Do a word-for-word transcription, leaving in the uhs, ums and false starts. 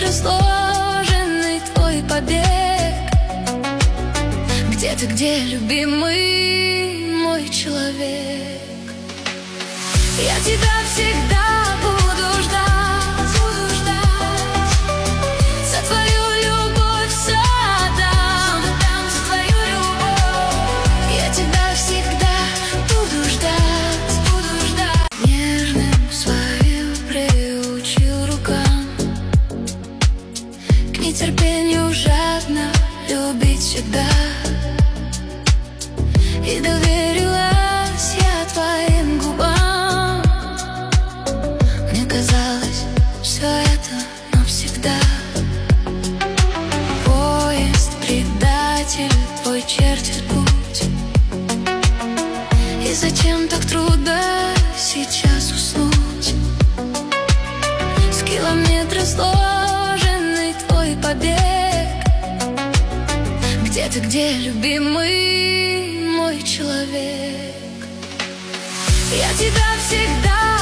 километры сложенный твой побег. Где ты, где, любимый мой человек? Я тебя всегда буду ждать, буду ждать. За твою любовь все отдам, отдам за твою любовь. Я тебя всегда буду ждать, буду ждать. Нежным своим приучил рукам, к нетерпению жадно любить всегда. И доверилась я твоим губам. Мне казалось, все это навсегда. Поезд, предатель, твой чертит путь. И зачем так трудно сейчас уснуть? С километра сложенный твой побег. Где ты, где, любимый мой человек? Я тебя всегда